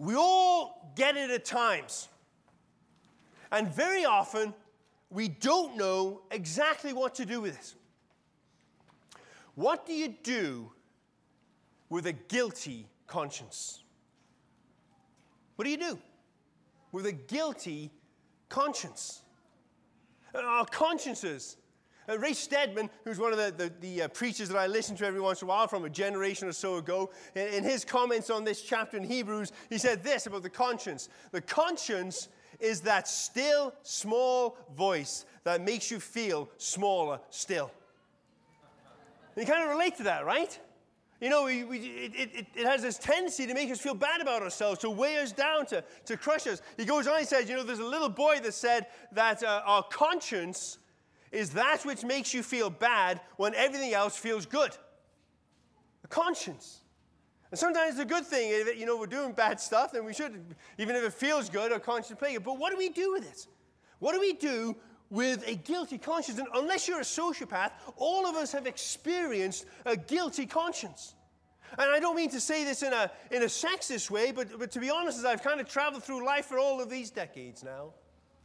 We all get it at times. And very often, we don't know exactly what to do with it. What do you do with a guilty conscience? What do you do with a guilty conscience? Our consciences. Ray Stedman, who's one of the preachers that I listen to every once in a while from a generation or so ago, in his comments on this chapter in Hebrews, he said this about the conscience. The conscience is that still, small voice that makes you feel smaller still. You kind of relate to that, right? You know, it has this tendency to make us feel bad about ourselves, to weigh us down, to crush us. He goes on, he says, you know, there's a little boy that said that our conscience is that which makes you feel bad when everything else feels good. A conscience. And sometimes it's a good thing, if, you know, we're doing bad stuff, then we should, even if it feels good, our conscience playing it. But what do we do with it? What do we do with a guilty conscience? And unless you're a sociopath, all of us have experienced a guilty conscience. And I don't mean to say this in a sexist way, but to be honest, as I've kind of traveled through life for all of these decades now,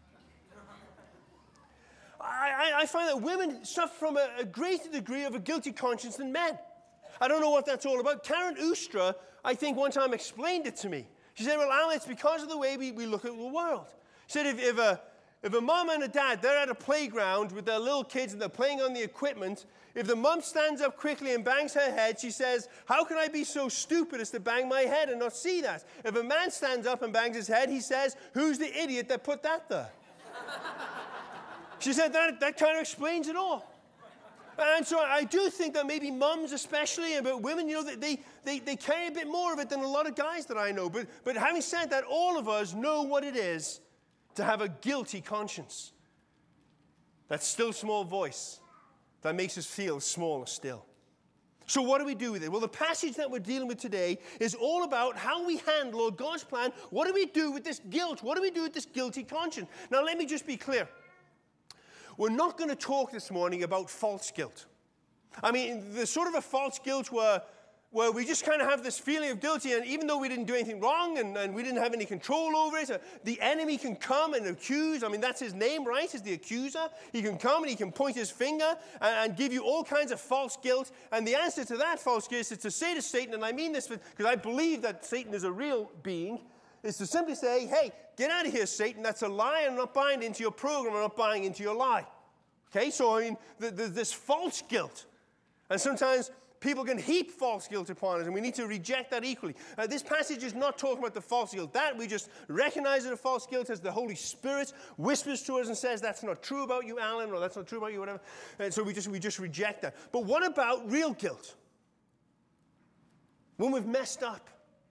I find that women suffer from a greater degree of a guilty conscience than men. I don't know what that's all about. Karen Ustra, I think one time explained it to me. She said, well, Alan, it's because of the way we look at the world. She said, if a mom and a dad, they're at a playground with their little kids and they're playing on the equipment, if the mom stands up quickly and bangs her head, she says, how can I be so stupid as to bang my head and not see that? If a man stands up and bangs his head, he says, who's the idiot that put that there? She said that kind of explains it all. And so I do think that maybe mums especially, but women, you know, they carry a bit more of it than a lot of guys that I know. But having said that, all of us know what it is to have a guilty conscience. That still small voice that makes us feel smaller still. So what do we do with it? Well, the passage that we're dealing with today is all about how we handle God's plan. What do we do with this guilt? What do we do with this guilty conscience? Now, let me just be clear. We're not going to talk this morning about false guilt. I mean, there's sort of a false guilt where we just kind of have this feeling of guilty, and even though we didn't do anything wrong and we didn't have any control over it, the enemy can come and accuse. I mean, that's his name, right? Is the accuser. He can come and he can point his finger and give you all kinds of false guilt. And the answer to that false guilt is to say to Satan, and I mean this because I believe that Satan is a real being, is to simply say, hey, get out of here, Satan. That's a lie. I'm not buying into your program. I'm not buying into your lie. Okay, so I mean, there's this false guilt. And sometimes people can heap false guilt upon us, and we need to reject that equally. This passage is not talking about the false guilt. That we just recognize it a false guilt as the Holy Spirit whispers to us and says, that's not true about you, Alan, or that's not true about you, whatever. And so we just reject that. But what about real guilt? When we've messed up.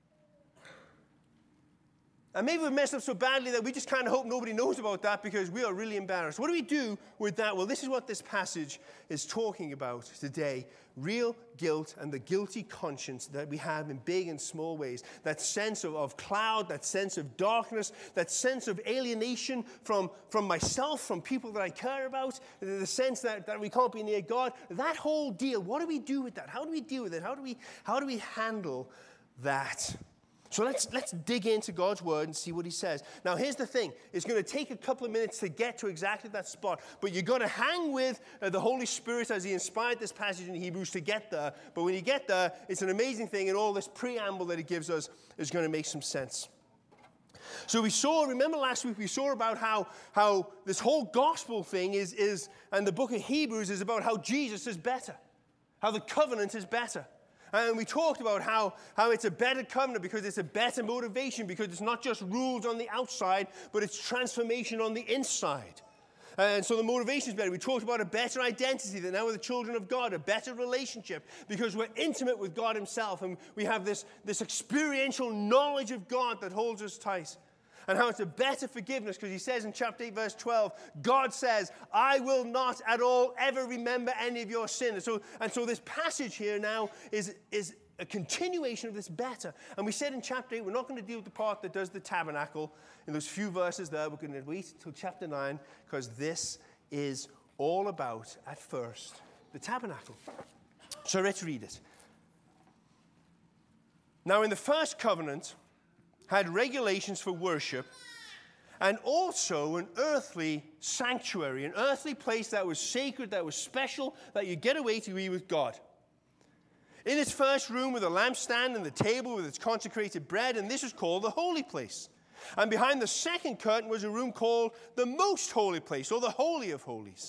And maybe we've messed up so badly that we just kind of hope nobody knows about that because we are really embarrassed. What do we do with that? Well, this is what this passage is talking about today. Real guilt and the guilty conscience that we have in big and small ways. That sense of cloud, that sense of darkness, that sense of alienation from myself, from people that I care about, the sense that we can't be near God. That whole deal, what do we do with that? How do we deal with it? How do we handle that? So let's dig into God's word and see what he says. Now, here's the thing. It's going to take a couple of minutes to get to exactly that spot. But you've got to hang with the Holy Spirit as he inspired this passage in Hebrews to get there. But when you get there, it's an amazing thing. And all this preamble that he gives us is going to make some sense. So remember last week we saw about how this whole gospel thing is, and the book of Hebrews is about how Jesus is better. How the covenant is better. And we talked about how it's a better covenant because it's a better motivation, because it's not just rules on the outside, but it's transformation on the inside. And so the motivation is better. We talked about a better identity, that now we're the children of God, a better relationship, because we're intimate with God himself, and we have this experiential knowledge of God that holds us tight. And how it's a better forgiveness, because he says in chapter 8, verse 12, God says, I will not at all ever remember any of your sin. And so this passage here now is a continuation of this better. And we said in chapter 8, we're not going to deal with the part that does the tabernacle. In those few verses there, we're going to wait until chapter 9, because this is all about, at first, the tabernacle. So let's read it. Now in the first covenant, had regulations for worship, and also an earthly sanctuary, an earthly place that was sacred, that was special, that you get away to be with God. In its first room were the lampstand and the table with its consecrated bread, and this was called the holy place. And behind the second curtain was a room called the most holy place, or the Holy of Holies,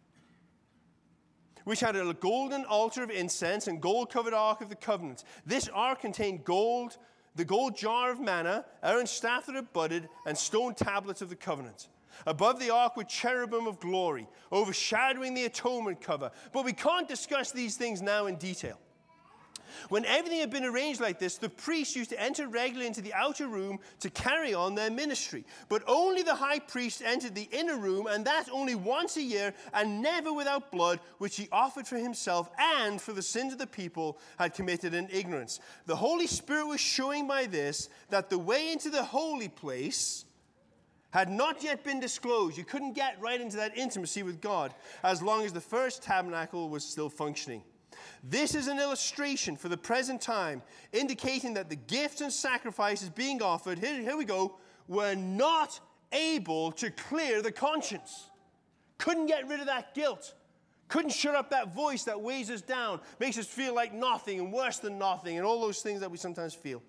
which had a golden altar of incense and gold-covered ark of the covenant. This ark contained gold, the gold jar of manna, Aaron's staff that had budded, and stone tablets of the covenant. Above the ark were cherubim of glory, overshadowing the atonement cover. But we can't discuss these things now in detail. When everything had been arranged like this, the priests used to enter regularly into the outer room to carry on their ministry. But only the high priest entered the inner room, and that only once a year, and never without blood, which he offered for himself and for the sins of the people had committed in ignorance. The Holy Spirit was showing by this that the way into the holy place had not yet been disclosed. You couldn't get right into that intimacy with God as long as the first tabernacle was still functioning. This is an illustration for the present time, indicating that the gifts and sacrifices being offered, here we go, were not able to clear the conscience. Couldn't get rid of that guilt. Couldn't shut up that voice that weighs us down, makes us feel like nothing and worse than nothing, and all those things that we sometimes feel.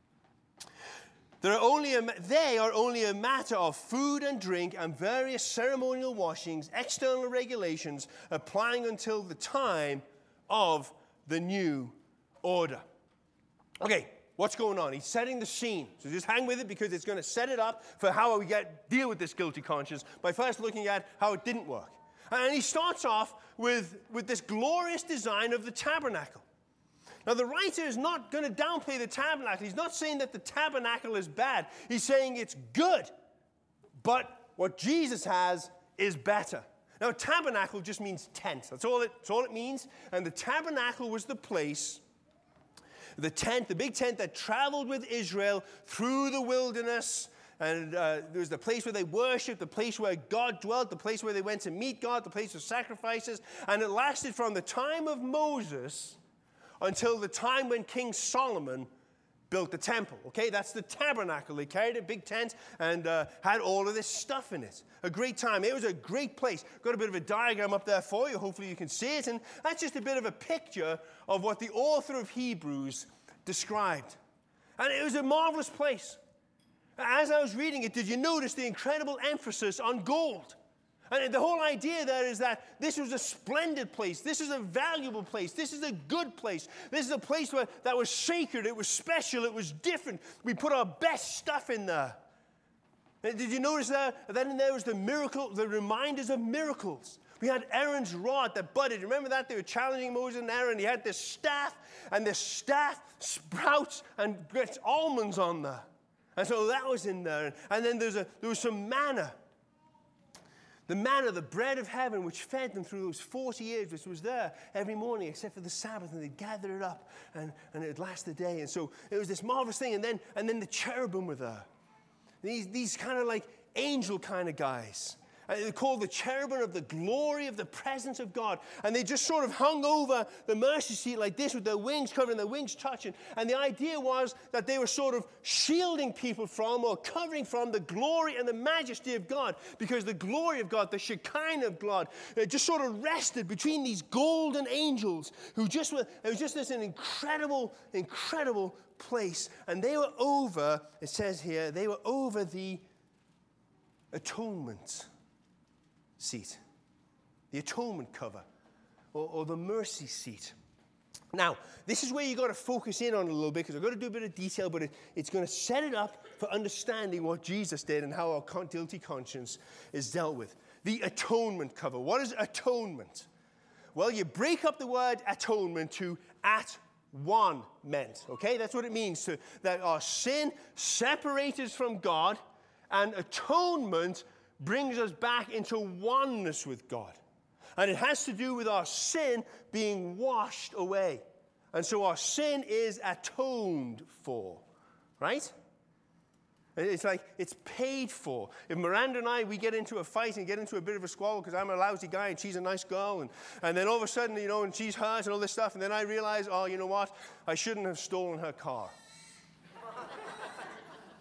They are only a matter of food and drink and various ceremonial washings, external regulations, applying until the time of the new order. Okay, what's going on? He's setting the scene. So just hang with it because it's going to set it up for how we deal with this guilty conscience by first looking at how it didn't work. And he starts off with this glorious design of the tabernacle. Now, the writer is not going to downplay the tabernacle. He's not saying that the tabernacle is bad. He's saying it's good. But what Jesus has is better. Now, tabernacle just means tent. That's all it means. And the tabernacle was the place, the tent, the big tent that traveled with Israel through the wilderness. And there was the place where they worshiped, the place where God dwelt, the place where they went to meet God, the place of sacrifices. And it lasted from the time of Moses until the time when King Solomon built the temple. Okay, that's the tabernacle. They carried a big tent and had all of this stuff in it. A great time. It was a great place. Got a bit of a diagram up there for you. Hopefully you can see it. And that's just a bit of a picture of what the author of Hebrews described. And it was a marvelous place. As I was reading it, did you notice the incredible emphasis on gold? And the whole idea there is that this was a splendid place. This is a valuable place. This is a good place. This is a place that was sacred. It was special. It was different. We put our best stuff in there. Did you notice that in there was the miracle, the reminders of miracles? We had Aaron's rod that budded. Remember that? They were challenging Moses and Aaron. He had this staff, and this staff sprouts and gets almonds on there. And so that was in there. And then there was some manna. The manna, the bread of heaven, which fed them through those 40 years, which was there every morning except for the Sabbath, and they'd gather it up, and it'd last the day. And so it was this marvelous thing. And then the cherubim were there. These kind of like angel kind of guys. And they're called the cherubim of the glory of the presence of God. And they just sort of hung over the mercy seat like this with their wings covered and their wings touching. And the idea was that they were sort of shielding people from or covering from the glory and the majesty of God. Because the glory of God, the Shekinah of God, just sort of rested between these golden angels who just were, it was just this an incredible, incredible place. And they were over, it says here, they were over the atonement seat, the atonement cover, or the mercy seat. Now, this is where you got to focus in on a little bit, because I've got to do a bit of detail, but it's going to set it up for understanding what Jesus did and how our guilty conscience is dealt with. The atonement cover. What is atonement? Well, you break up the word atonement to at one meant. Okay, that's what it means. That our sin separates us from God, and atonement brings us back into oneness with God. And it has to do with our sin being washed away. And so our sin is atoned for, right? It's like it's paid for. If Miranda and we get into a fight and get into a bit of a squabble because I'm a lousy guy and she's a nice girl, and then all of a sudden, and she's hurt and all this stuff, and then I realize, oh, you know what? I shouldn't have stolen her car.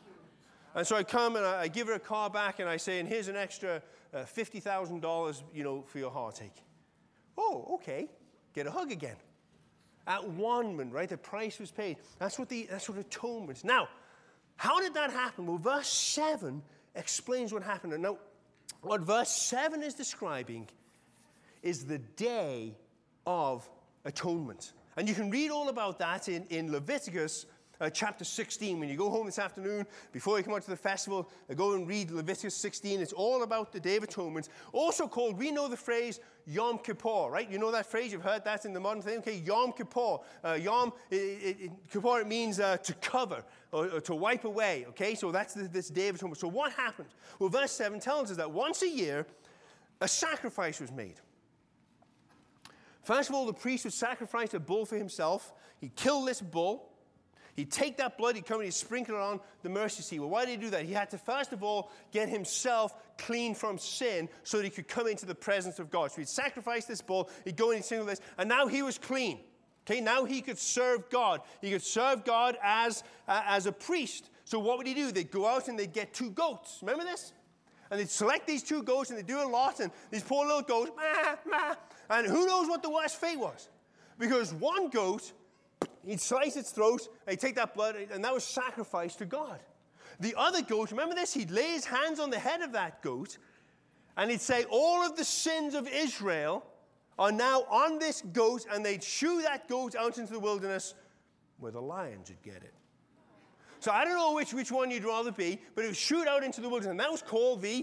And so I come and I give her a car back and I say, and here's an extra $50,000, for your heartache. Oh, okay. Get a hug again. At one moment, right, the price was paid. That's what atonement is. Now, how did that happen? Well, verse 7 explains what happened. And now, what verse 7 is describing is the day of atonement. And you can read all about that in Leviticus chapter 16. When you go home this afternoon, before you come out to the festival, go and read Leviticus 16. It's all about the Day of Atonement. Also called, we know the phrase Yom Kippur, right? You know that phrase? You've heard that in the modern thing? Okay, Yom Kippur. Kippur, it means to cover or to wipe away, okay? So that's this Day of Atonement. So what happened? Well, verse 7 tells us that once a year, a sacrifice was made. First of all, the priest would sacrifice a bull for himself. He'd kill this bull. He'd take that blood, he'd come and he'd sprinkle it on the mercy seat. Well, why did he do that? He had to, first of all, get himself clean from sin so that he could come into the presence of God. So he'd sacrifice this bull, he'd go and he'd single this, and now he was clean. Okay, now he could serve God. He could serve God as a priest. So what would he do? They'd go out and they'd get 2 goats. Remember this? And they'd select these 2 goats and they'd do a lot, and these poor little goats, and who knows what the worst fate was? Because one goat, he'd slice its throat, and he'd take that blood, and that was sacrificed to God. The other goat, remember this? He'd lay his hands on the head of that goat, and he'd say, all of the sins of Israel are now on this goat, and they'd shoo that goat out into the wilderness where the lions would get it. So I don't know which one you'd rather be, but it was shooed out into the wilderness, and that was called the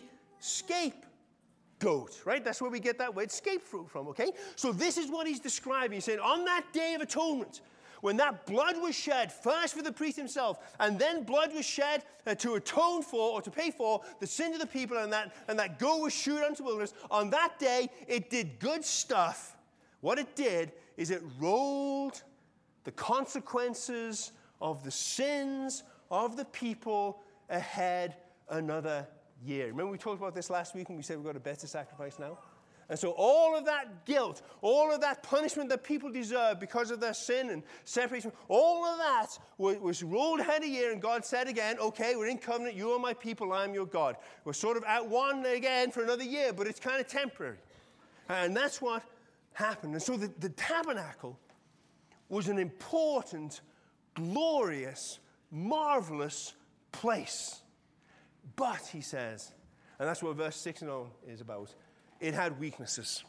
scapegoat, right? That's where we get that word scapegoat from, okay? So this is what he's describing. He's saying, on that Day of Atonement, when that blood was shed, first for the priest himself, and then blood was shed to atone for or to pay for the sin of the people, and that goat was shooed into the wilderness, on that day, it did good stuff. What it did is it rolled the consequences of the sins of the people ahead another year. Remember we talked about this last week when we said we've got a better sacrifice now? And so all of that guilt, all of that punishment that people deserve because of their sin and separation, all of that was rolled ahead a year, and God said again, okay, we're in covenant, you are my people, I am your God. We're sort of at one again for another year, but it's kind of temporary. And that's what happened. And so the tabernacle was an important, glorious, marvelous place. But, he says, and that's what verse 6 and on is about, it had weaknesses.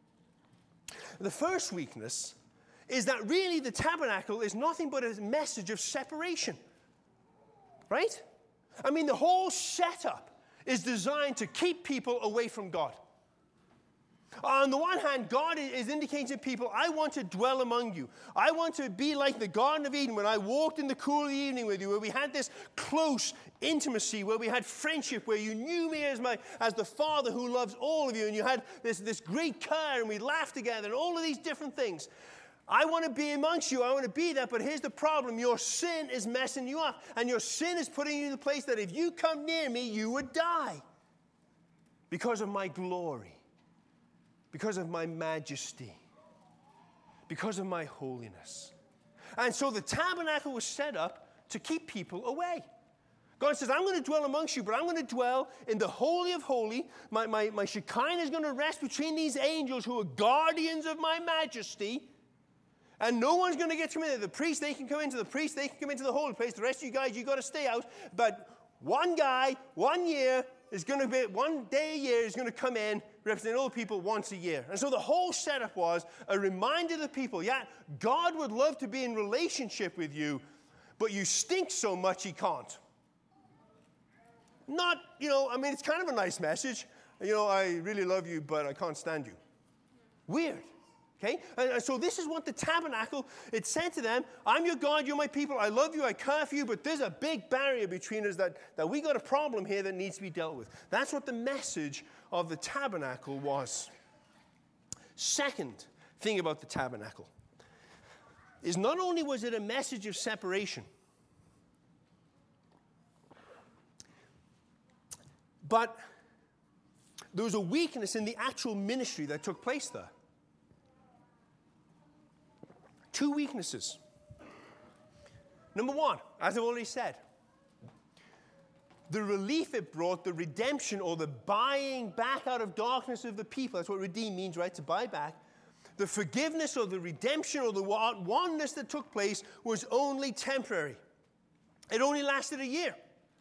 The first weakness is that really the tabernacle is nothing but a message of separation. Right? I mean, the whole setup is designed to keep people away from God. On the one hand, God is indicating to people, I want to dwell among you. I want to be like the Garden of Eden when I walked in the cool of the evening with you, where we had this close intimacy, where we had friendship, where you knew me as the Father who loves all of you, and you had this great care, and we laughed together, and all of these different things. I want to be amongst you. I want to be there, but here's the problem. Your sin is messing you up, and your sin is putting you in the place that if you come near me, you would die because of my glory. Because of my majesty, because of my holiness. And so the tabernacle was set up to keep people away. God says, I'm going to dwell amongst you, but I'm going to dwell in the Holy of Holies. My Shekinah is going to rest between these angels who are guardians of my majesty. And no one's going to get to come in there. The priest, they can come into the priest, they can come into the holy place. The rest of you guys, you got to stay out. But one guy, 1 year, is going to be, 1 day a year is going to come in, represent all the people once a year. And so the whole setup was a reminder to the people, yeah, God would love to be in relationship with you, but you stink so much he can't. Not, it's kind of a nice message. I really love you, but I can't stand you. Weird. Okay? And so this is what the tabernacle, it said to them, I'm your God, you're my people, I love you, I care for you, but there's a big barrier between us that we got a problem here that needs to be dealt with. That's what the message of the tabernacle was. Second thing about the tabernacle is not only was it a message of separation, but there was a weakness in the actual ministry that took place there. 2 weaknesses. Number one, as I've already said, the relief it brought, the redemption or the buying back out of darkness of the people. That's what redeem means, right? To buy back. The forgiveness or the redemption or the oneness that took place was only temporary. It only lasted a year.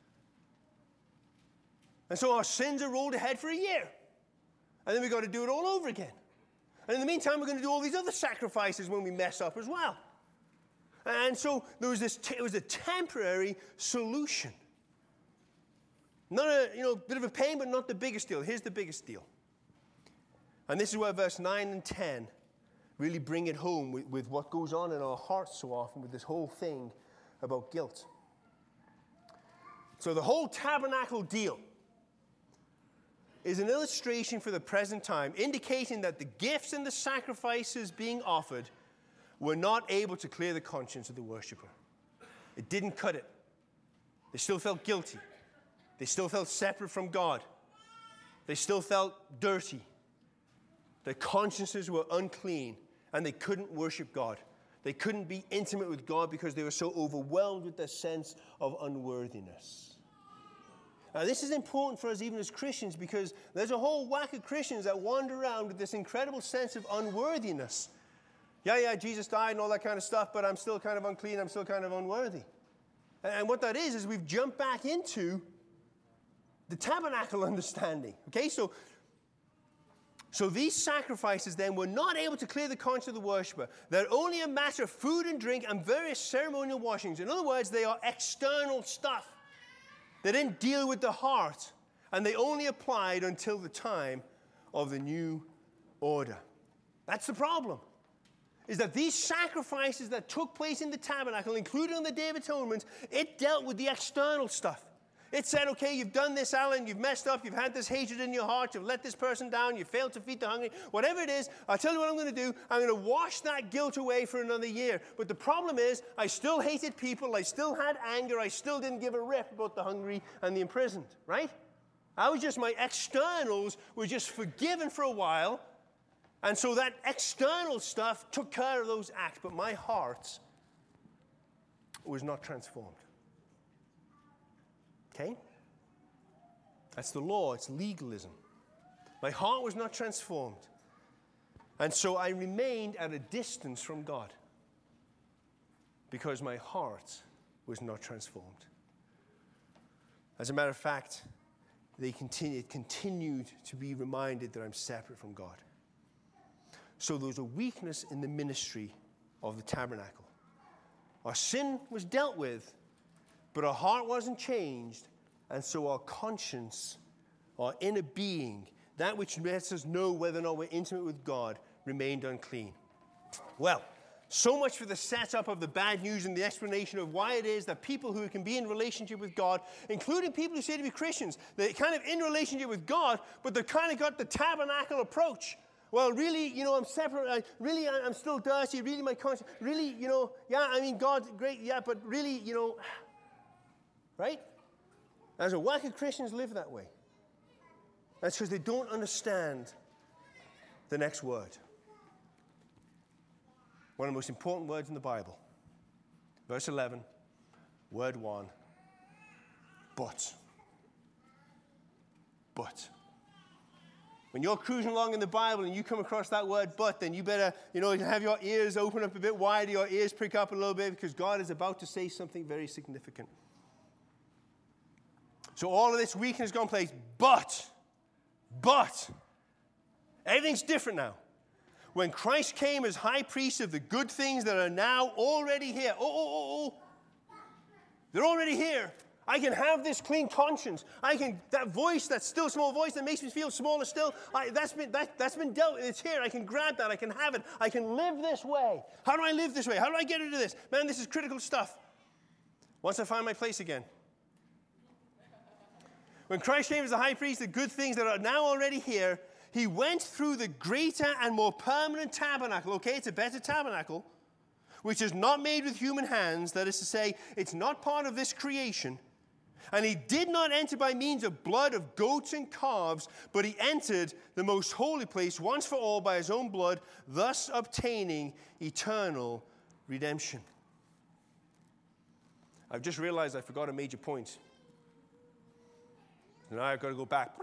And so our sins are rolled ahead for a year. And then we've got to do it all over again. And in the meantime, we're going to do all these other sacrifices when we mess up as well. And so there was it was a temporary solution. Not a bit of a pain, but not the biggest deal. Here's the biggest deal. And this is where verse 9 and 10 really bring it home with what goes on in our hearts so often with this whole thing about guilt. So the whole tabernacle deal is an illustration for the present time, indicating that the gifts and the sacrifices being offered were not able to clear the conscience of the worshiper. It didn't cut it. They still felt guilty. They still felt separate from God. They still felt dirty. Their consciences were unclean, and they couldn't worship God. They couldn't be intimate with God because they were so overwhelmed with their sense of unworthiness. Now, this is important for us even as Christians because there's a whole whack of Christians that wander around with this incredible sense of unworthiness. Yeah, Jesus died and all that kind of stuff, but I'm still kind of unclean, I'm still kind of unworthy. And what that is we've jumped back into the tabernacle understanding. Okay, so these sacrifices then were not able to clear the conscience of the worshiper. They're only a matter of food and drink and various ceremonial washings. In other words, they are external stuff. They didn't deal with the heart, and they only applied until the time of the new order. That's the problem, is that these sacrifices that took place in the tabernacle, including on the Day of Atonement, it dealt with the external stuff. It said, okay, you've done this, Alan, you've messed up, you've had this hatred in your heart, you've let this person down, you failed to feed the hungry, whatever it is, I'll tell you what I'm going to do. I'm going to wash that guilt away for another year. But the problem is, I still hated people, I still had anger, I still didn't give a rip about the hungry and the imprisoned, right? My externals were just forgiven for a while, and so that external stuff took care of those acts, but my heart was not transformed. Okay? That's the law. It's legalism. My heart was not transformed. And so I remained at a distance from God because my heart was not transformed. As a matter of fact, it continued to be reminded that I'm separate from God. So there was a weakness in the ministry of the tabernacle. Our sin was dealt with, but our heart wasn't changed, and so our conscience, our inner being, that which lets us know whether or not we're intimate with God, remained unclean. Well, so much for the setup of the bad news and the explanation of why it is that people who can be in relationship with God, including people who say to be Christians, they're kind of in relationship with God, but they've kind of got the tabernacle approach. Well, really, I'm separate. Really, I'm still dirty. Really, my conscience. Really, God, great, yeah, but really, right? There's a whack of Christians live that way. That's because they don't understand the next word. One of the most important words in the Bible. Verse 11, word 1, but. But. When you're cruising along in the Bible and you come across that word but, then you better, have your ears open up a bit wider, your ears prick up a little bit, because God is about to say something very significant. So all of this weakness has gone place, but, everything's different now. When Christ came as high priest of the good things that are now already here. They're already here. I can have this clean conscience. That voice, that still small voice that makes me feel smaller still, that's been dealt with. It's here. I can grab that. I can have it. I can live this way. How do I live this way? How do I get into this? Man, this is critical stuff. Once I find my place again. When Christ came as the high priest, the good things that are now already here, he went through the greater and more permanent tabernacle. Okay, it's a better tabernacle, which is not made with human hands. That is to say, it's not part of this creation. And he did not enter by means of blood of goats and calves, but he entered the most holy place once for all by his own blood, thus obtaining eternal redemption. I've just realized I forgot a major point. So now I've got to go back.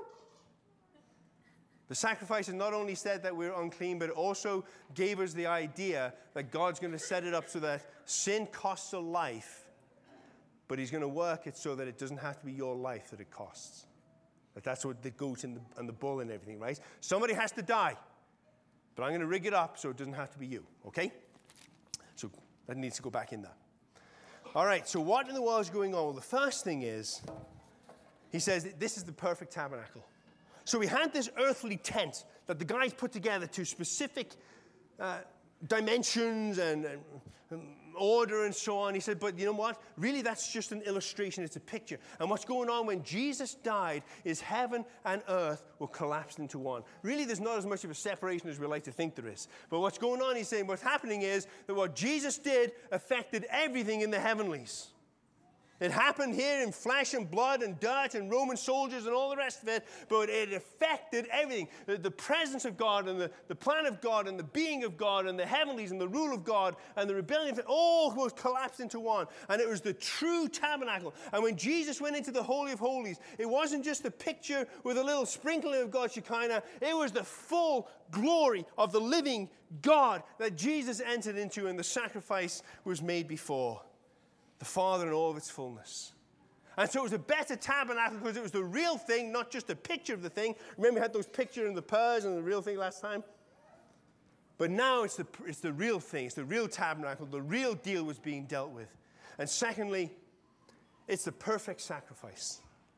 The sacrifices not only said that we're unclean, but it also gave us the idea that God's going to set it up so that sin costs a life, but he's going to work it so that it doesn't have to be your life that it costs. That's what the goat and the bull and everything, right? Somebody has to die, but I'm going to rig it up so it doesn't have to be you, okay? So that needs to go back in there. All right, so what in the world is going on? Well, the first thing is, he says this is the perfect tabernacle. So we had this earthly tent that the guys put together to specific dimensions and order and so on. He said, but you know what? Really, that's just an illustration. It's a picture. And what's going on when Jesus died is heaven and earth were collapsed into one. Really, there's not as much of a separation as we like to think there is. But what's going on, he's saying, what's happening is that what Jesus did affected everything in the heavenlies. It happened here in flesh and blood and dirt and Roman soldiers and all the rest of it, but it affected everything. The presence of God and the plan of God and the being of God and the heavenlies and the rule of God and the rebellion of it all was collapsed into one. And it was the true tabernacle. And when Jesus went into the Holy of Holies, it wasn't just a picture with a little sprinkling of God's Shekinah. It was the full glory of the living God that Jesus entered into, and the sacrifice was made before. The Father in all of its fullness. And so it was a better tabernacle because it was the real thing, not just a picture of the thing. Remember we had those pictures and the pearls and the real thing last time? But now it's the real thing. It's the real tabernacle. The real deal was being dealt with. And secondly, it's the perfect sacrifice.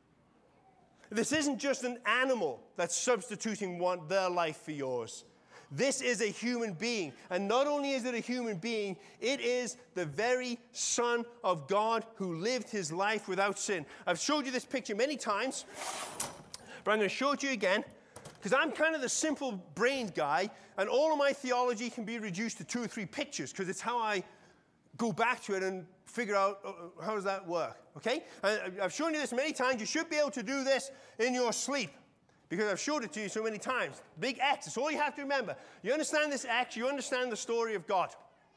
This isn't just an animal that's substituting their life for yours. This is a human being. And not only is it a human being, it is the very Son of God who lived his life without sin. I've showed you this picture many times, but I'm going to show it to you again, because I'm kind of the simple-brained guy, and all of my theology can be reduced to 2 or 3 pictures, because it's how I go back to it and figure out how does that work, okay? I've shown you this many times. You should be able to do this in your sleep, because I've showed it to you so many times. Big X, it's all you have to remember. You understand this X, you understand the story of God.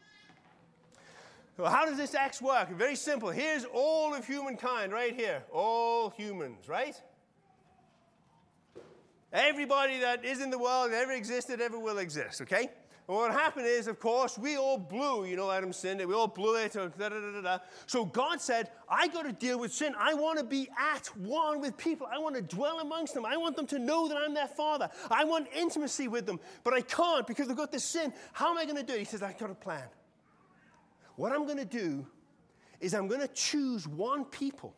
Well, how does this X work? Very simple. Here's all of humankind right here. All humans, right? Everybody that is in the world, ever existed, ever will exist, okay? And what happened is, of course, we all blew, Adam sinned, we all blew it, So God said, I got to deal with sin. I want to be at one with people. I want to dwell amongst them. I want them to know that I'm their father. I want intimacy with them, but I can't because they've got this sin. How am I going to do it? He says, I've got a plan. What I'm going to do is I'm going to choose one people.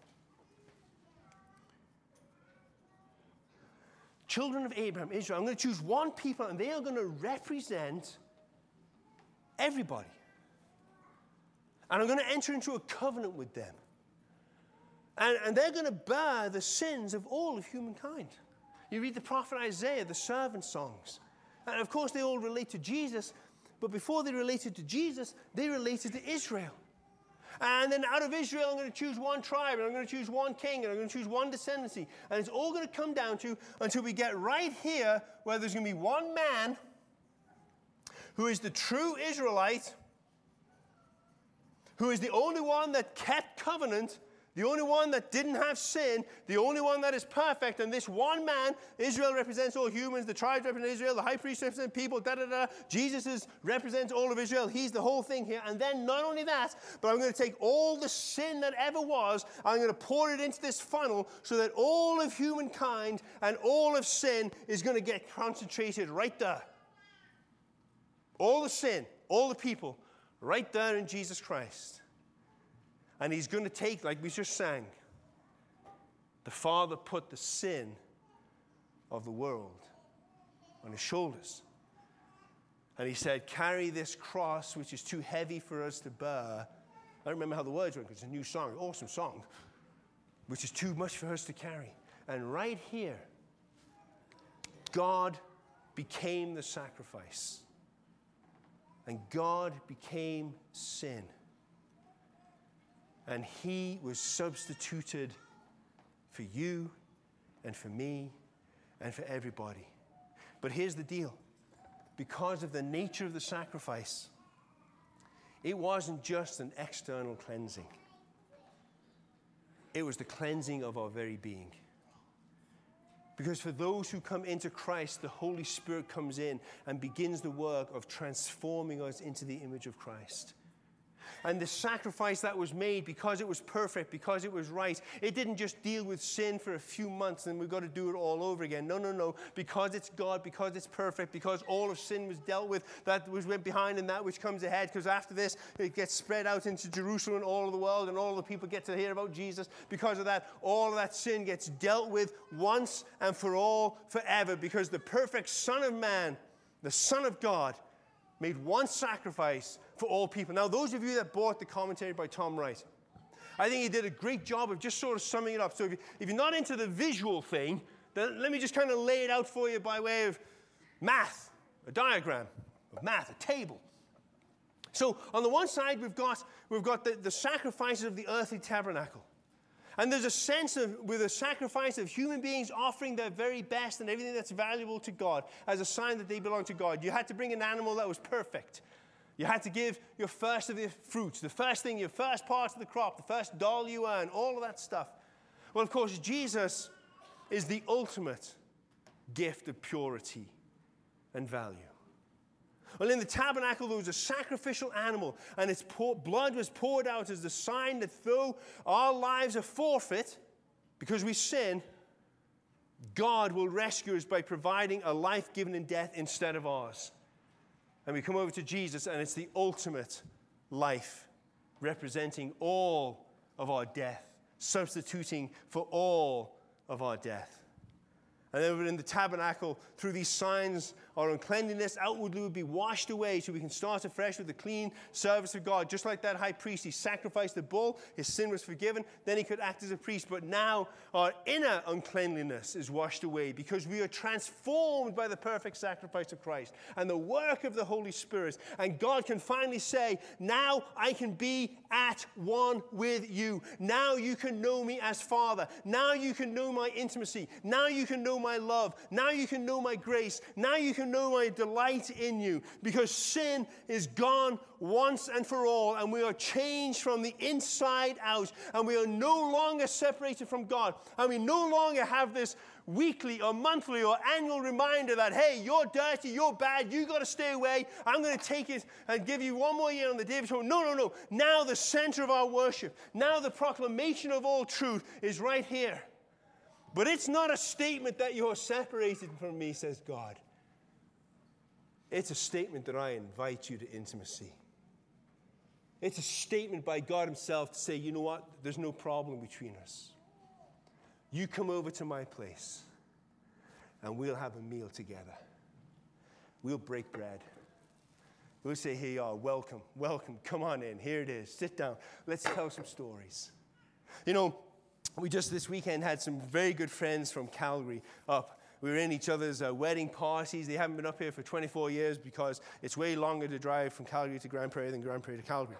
Children of Abraham, Israel, I'm going to choose one people, and they are going to represent everybody. And I'm going to enter into a covenant with them. And they're going to bear the sins of all of humankind. You read the prophet Isaiah, the servant songs. And of course, they all relate to Jesus. But before they related to Jesus, they related to Israel. And then out of Israel, I'm going to choose one tribe, and I'm going to choose one king, and I'm going to choose one descendancy. And it's all going to come down to, until we get right here, where there's going to be one man who is the true Israelite, who is the only one that kept covenant, the only one that didn't have sin, the only one that is perfect. And this one man, Israel represents all humans, the tribes represent Israel, the high priest represents people, Jesus represents all of Israel. He's the whole thing here. And then not only that, but I'm going to take all the sin that ever was, I'm going to pour it into this funnel so that all of humankind and all of sin is going to get concentrated right there. All the sin, all the people, right there in Jesus Christ. And he's going to take, like we just sang, the Father put the sin of the world on his shoulders. And he said, carry this cross, which is too heavy for us to bear. I don't remember how the words went, because it's a new song, awesome song, which is too much for us to carry. And right here, God became the sacrifice. And God became sin. And he was substituted for you and for me and for everybody. But here's the deal. Because of the nature of the sacrifice, it wasn't just an external cleansing. It was the cleansing of our very being. Because for those who come into Christ, the Holy Spirit comes in and begins the work of transforming us into the image of Christ. And the sacrifice that was made, because it was perfect, because it was right, it didn't just deal with sin for a few months and we've got to do it all over again. No, no, no. Because it's God, because it's perfect, because all of sin was dealt with, that was went behind and that which comes ahead. Because after this, it gets spread out into Jerusalem and all of the world, and all the people get to hear about Jesus. Because of that, all of that sin gets dealt with once and for all, forever. Because the perfect Son of Man, the Son of God, made one sacrifice for all people. Now, those of you that bought the commentary by Tom Wright, I think he did a great job of just sort of summing it up. So if you're not into the visual thing, then let me just kind of lay it out for you by way of math, a diagram of math, a table. So on the one side, we've got the sacrifices of the earthly tabernacle. And there's a sense of, with a sacrifice of human beings offering their very best and everything that's valuable to God as a sign that they belong to God. You had to bring an animal that was perfect. You had to give your first of the fruits, the first thing, your first part of the crop, the first dollar you earn, all of that stuff. Well, of course, Jesus is the ultimate gift of purity and value. Well, in the tabernacle, there was a sacrificial animal, and its blood was poured out as the sign that though our lives are forfeit because we sin, God will rescue us by providing a life given in death instead of ours. And we come over to Jesus, and it's the ultimate life, representing all of our death, substituting for all of our death. And then in the tabernacle, through these signs, our uncleanliness outwardly would be washed away so we can start afresh with the clean service of God. Just like that high priest, he sacrificed the bull, his sin was forgiven, then he could act as a priest. But now our inner uncleanliness is washed away because we are transformed by the perfect sacrifice of Christ and the work of the Holy Spirit. And God can finally say, now I can be at one with you. Now you can know me as Father. Now you can know my intimacy. Now you can know my love. Now you can know my grace. Now you can know my delight in you, because sin is gone once and for all, and we are changed from the inside out, and we are no longer separated from God, and we no longer have this weekly or monthly or annual reminder that, hey, you're dirty, you're bad, you got to stay away, I'm going to take it and give you one more year on the David Show. No, no, no. Now the center of our worship, now the proclamation of all truth is right here. But it's not a statement that you're separated from me, says God. It's a statement that I invite you to intimacy. It's a statement by God himself to say, you know what? There's no problem between us. You come over to my place, and we'll have a meal together. We'll break bread. We'll say, here you are, welcome, welcome, come on in, here it is, sit down. Let's tell some stories. You know, we just this weekend had some very good friends from Calgary up. We were in each other's wedding parties. They haven't been up here for 24 years because it's way longer to drive from Calgary to Grand Prairie than Grand Prairie to Calgary.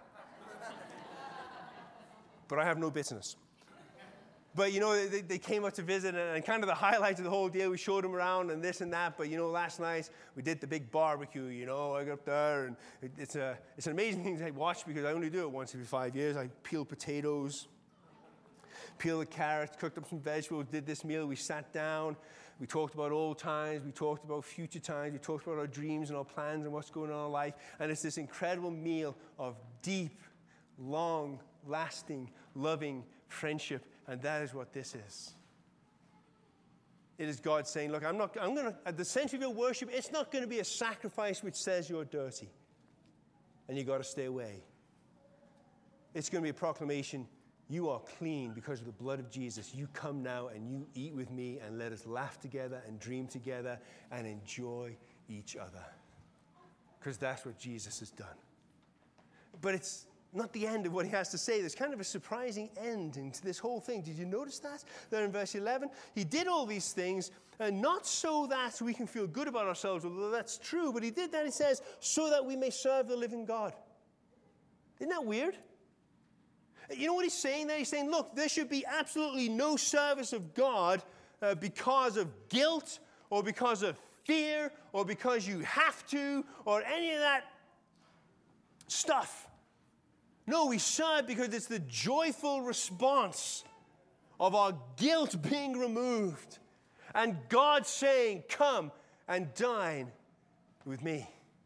But I have no business. But, you know, they came up to visit, and kind of the highlight of the whole deal, we showed them around and this and that. But, you know, last night we did the big barbecue, you know. I got up there, and it's an amazing thing to watch because I only do it once every 5 years. I peel potatoes, peel the carrots, cooked up some vegetables, did this meal. We sat down. We talked about old times. We talked about future times. We talked about our dreams and our plans and what's going on in our life. And it's this incredible meal of deep, long-lasting, loving friendship. And that is what this is. It is God saying, look, at the center of your worship, it's not going to be a sacrifice which says you're dirty and you got to stay away. It's going to be a proclamation, you are clean because of the blood of Jesus. You come now and you eat with me, and let us laugh together and dream together and enjoy each other. Because that's what Jesus has done. But it's not the end of what he has to say. There's kind of a surprising ending to this whole thing. Did you notice that? There in verse 11. He did all these things, not so that we can feel good about ourselves, although that's true, but he did that, he says, so that we may serve the living God. Isn't that weird? You know what he's saying there? He's saying, look, there should be absolutely no service of God because of guilt or because of fear or because you have to or any of that stuff. No, we serve because it's the joyful response of our guilt being removed And God saying, come and dine with me.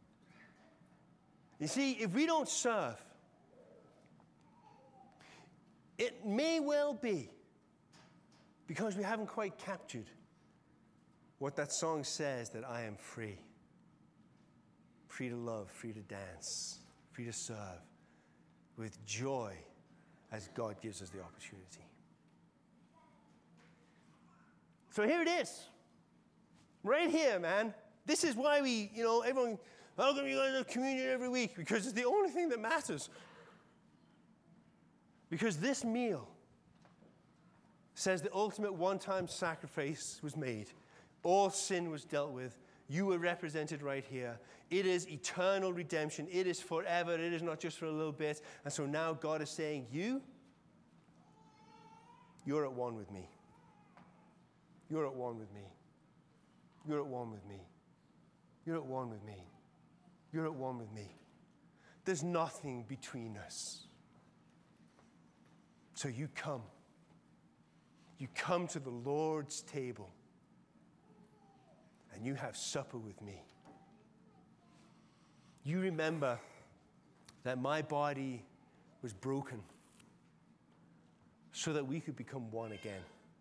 You see, if we don't serve, it may well be because we haven't quite captured what that song says, that I am free. Free to love, free to dance, free to serve with joy as God gives us the opportunity. So here it is. Right here, man. This is why we, everyone, how come you guys have communion every week? Because it's the only thing that matters. Because this meal says the ultimate one-time sacrifice was made. All sin was dealt with. You were represented right here. It is eternal redemption. It is forever. It is not just for a little bit. And so now God is saying, you're at one with me. You're at one with me. You're at one with me. You're at one with me. You're at one with me. There's nothing between us. So you come. You come to the Lord's table. And you have supper with me. You remember that my body was broken so that we could become one again.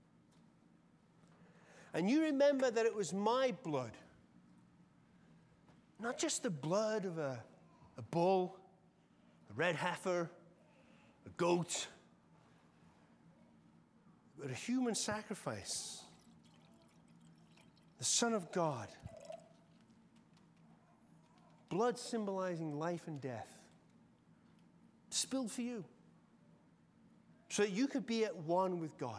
And you remember that it was my blood, not just the blood of a bull, a red heifer, a goat, but a human sacrifice. The Son of God. Blood symbolizing life and death. Spilled for you. So that you could be at one with God.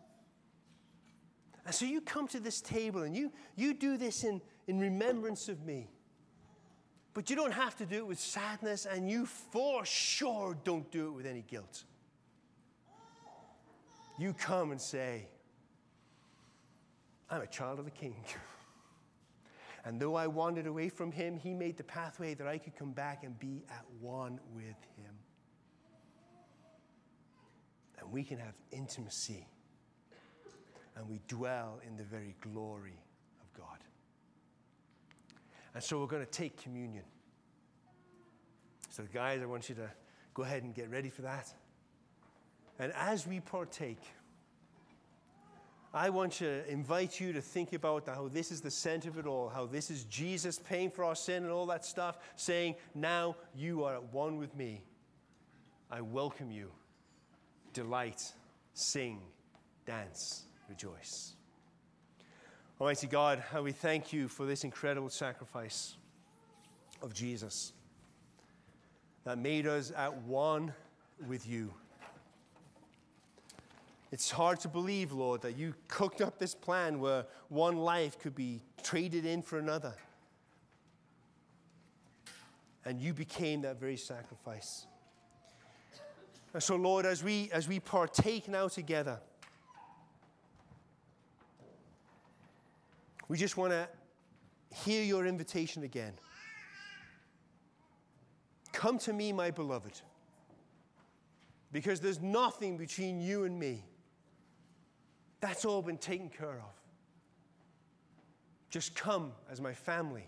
And so you come to this table and you do this in remembrance of me. But you don't have to do it with sadness, and you for sure don't do it with any guilt. You come and say, I'm a child of the King. And though I wandered away from him, he made the pathway that I could come back and be at one with him. And we can have intimacy. And we dwell in the very glory of God. And so we're going to take communion. So guys, I want you to go ahead and get ready for that. And as we partake, I want to invite you to think about how this is the center of it all, how this is Jesus paying for our sin and all that stuff, saying, now you are at one with me. I welcome you. Delight, sing, dance, rejoice. Almighty God, how we thank you for this incredible sacrifice of Jesus that made us at one with you. It's hard to believe, Lord, that you cooked up this plan where one life could be traded in for another. And you became that very sacrifice. And so, Lord, as we partake now together, we just want to hear your invitation again. Come to me, my beloved, because there's nothing between you and me. That's all been taken care of. Just come as my family.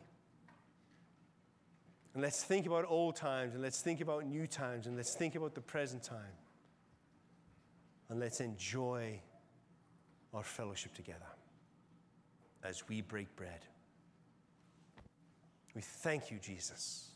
And let's think about old times, and let's think about new times, and let's think about the present time. And let's enjoy our fellowship together as we break bread. We thank you, Jesus.